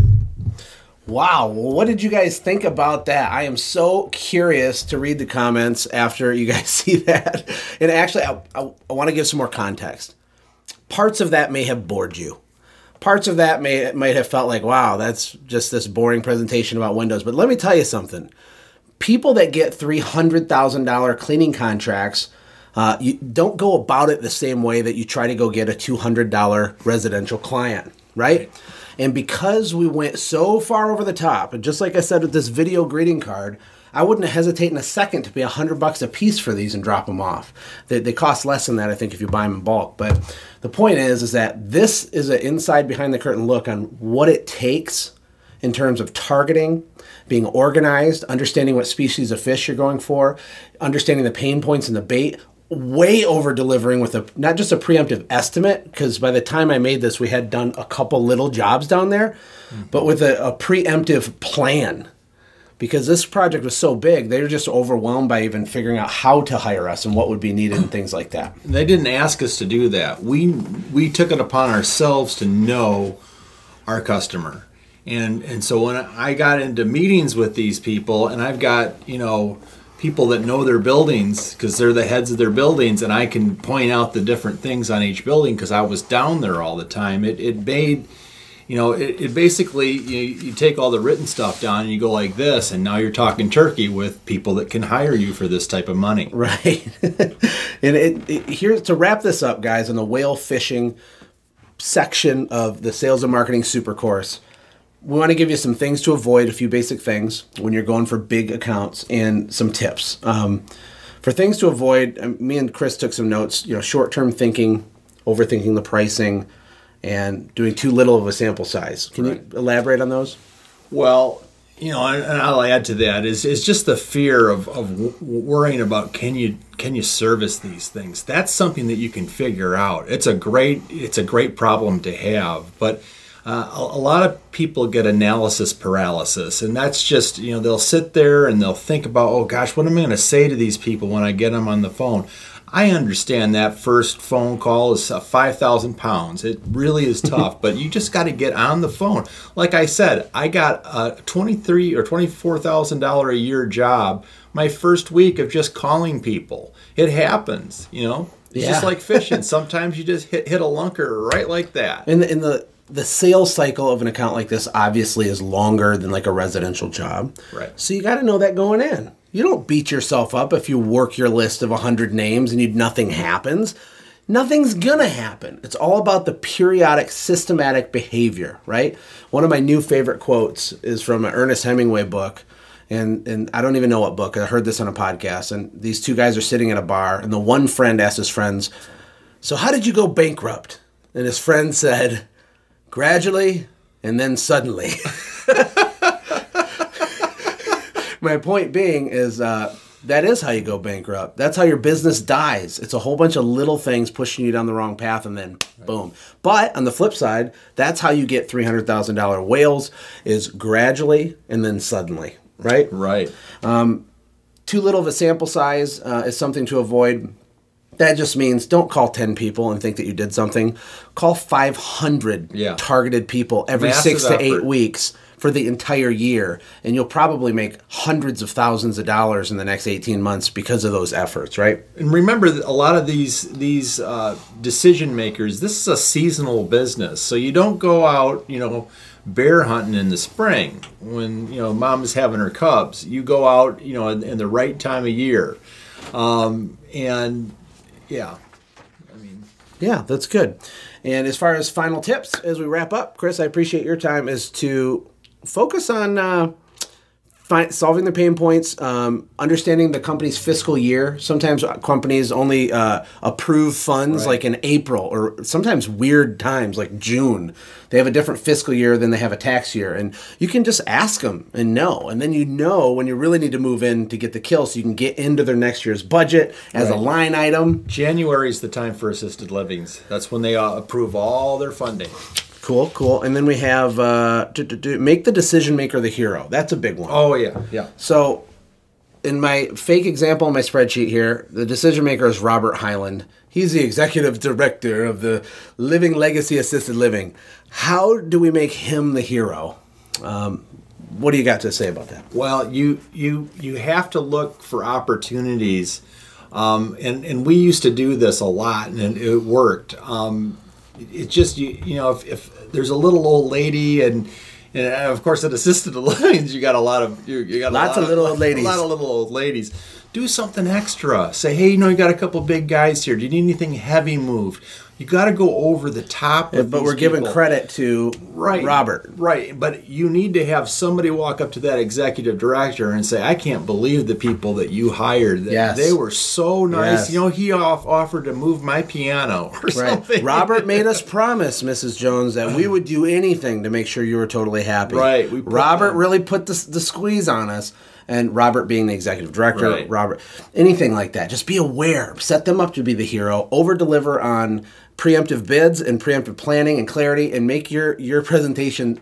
Wow. Well, what did you guys think about that? I am so curious to read the comments after you guys see that. And actually, I, I, I want to give some more context. Parts of that may have bored you. Parts of that may might have felt like, wow, that's just this boring presentation about Windows. But let me tell you something. People that get three hundred thousand dollars cleaning contracts, uh, you don't go about it the same way that you try to go get a two hundred dollars residential client, right? And because we went so far over the top, and just like I said with this video greeting card, I wouldn't hesitate in a second to pay one hundred bucks a piece for these and drop them off. They, they cost less than that, I think, if you buy them in bulk. But the point is, is that this is an inside behind the curtain look on what it takes in terms of targeting, being organized, understanding what species of fish you're going for, understanding the pain points in the bait, way over delivering with a not just a preemptive estimate, because by the time I made this, we had done a couple little jobs down there, mm-hmm. but with a, a preemptive plan. Because this project was so big, they were just overwhelmed by even figuring out how to hire us and what would be needed and things like that. They didn't ask us to do that. We we took it upon ourselves to know our customer. And and so when I got into meetings with these people, and I've got, you know, people that know their buildings because they're the heads of their buildings, and I can point out the different things on each building because I was down there all the time. It it made, you know, it, it basically, you, you take all the written stuff down and you go like this, and now you're talking turkey with people that can hire you for this type of money. Right. And it, it, here to wrap this up, guys, in the whale fishing section of the Sales and Marketing Super Course, we want to give you some things to avoid, a few basic things when you're going for big accounts, and some tips. Um, for things to avoid, um, me and Chris took some notes, you know, short-term thinking, overthinking the pricing, and doing too little of a sample size. Can right. you elaborate on those? Well, you know, and I'll add to that is is just the fear of, of worrying about can you can you service these things. That's something that you can figure out. It's a great it's a great problem to have, but uh, a, a lot of people get analysis paralysis, and that's just, you know, they'll sit there and they'll think about, oh gosh, what am I going to say to these people when I get them on the phone? I understand that first phone call is uh, five thousand pounds. It really is tough, but you just got to get on the phone. Like I said, I got a twenty-three thousand dollars or twenty-four thousand dollars a year job my first week of just calling people. It happens, you know? It's yeah. just like fishing. Sometimes you just hit, hit a lunker right like that. In the, in the, the sales cycle of an account like this obviously is longer than like a residential job. Right. So you got to know that going in. You don't beat yourself up if you work your list of one hundred names and you, nothing happens. Nothing's going to happen. It's all about the periodic, systematic behavior, right? One of my new favorite quotes is from an Ernest Hemingway book. And and I don't even know what book. I heard this on a podcast. And these two guys are sitting at a bar. And the one friend asked his friends, so how did you go bankrupt? And his friend said, gradually and then suddenly. My point being is uh, that is how you go bankrupt. That's how your business dies. It's a whole bunch of little things pushing you down the wrong path, and then right. boom. But on the flip side, that's how you get three hundred thousand dollars whales, is gradually and then suddenly, right? Right. Um, too little of a sample size uh, is something to avoid. That just means don't call ten people and think that you did something. Call five hundred yeah. targeted people every Massive six to effort. eight weeks for the entire year, and you'll probably make hundreds of thousands of dollars in the next eighteen months because of those efforts, right? And remember, that a lot of these these uh, decision makers, this is a seasonal business, so you don't go out, you know, bear hunting in the spring when, you know, mom's having her cubs. You go out, you know, in, in the right time of year, um, and yeah, I mean, yeah, that's good. And as far as final tips, as we wrap up, Chris, I appreciate your time, is to focus on uh, find, solving the pain points, um, understanding the company's fiscal year. Sometimes companies only uh, approve funds right. like in April, or sometimes weird times like June. They have a different fiscal year than they have a tax year. And you can just ask them and know. And then you know when you really need to move in to get the kill, so you can get into their next year's budget as right. a line item. January is the time for assisted livings. That's when they uh, approve all their funding. Cool, cool. And then we have uh, to, to, to make the decision maker the hero. That's a big one. Oh, yeah, yeah. So in my fake example on my spreadsheet here, the decision maker is Robert Hyland. He's the executive director of the Living Legacy Assisted Living. How do we make him the hero? Um, what do you got to say about that? Well, you you you have to look for opportunities, um, and and we used to do this a lot, and it worked. Um, it just you you know if, if there's a little old lady and. And of course, at assisted livings, you got a lot of you, you got lots a lot of little of, old ladies. A lot of little old ladies. Do something extra. Say, hey, you know, you got a couple big guys here. Do you need anything heavy moved? You got to go over the top. Yeah, of but these we're giving people. credit to right, Robert. Right, but you need to have somebody walk up to that executive director and say, I can't believe the people that you hired. That Yes. They were so nice. Yes. You know, he off, offered to move my piano or Right. something. Robert made us promise, Missus Jones, that we would do anything to make sure you were totally happy. Right. We put Robert them- really put the, the squeeze on us. And Robert being the executive director, Right. Robert, anything like that. Just be aware. Set them up to be the hero. Over-deliver on preemptive bids and preemptive planning and clarity, and make your, your presentation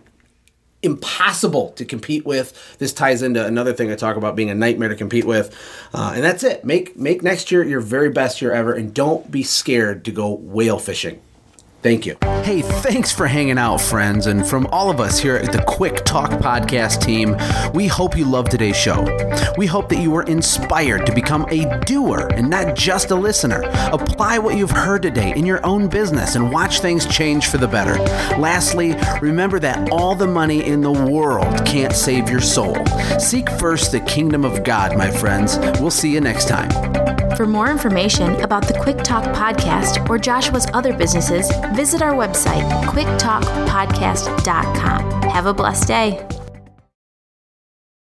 impossible to compete with. This ties into another thing I talk about being a nightmare to compete with. Uh, and that's it. Make make next year your very best year ever, and don't be scared to go whale fishing. Thank you. Hey, thanks for hanging out, friends. And from all of us here at the Quick Talk Podcast team, we hope you loved today's show. We hope that you were inspired to become a doer and not just a listener. Apply what you've heard today in your own business and watch things change for the better. Lastly, remember that all the money in the world can't save your soul. Seek first the kingdom of God, my friends. We'll see you next time. For more information about the Quick Talk Podcast or Joshua's other businesses, visit our website, quick talk podcast dot com. Have a blessed day.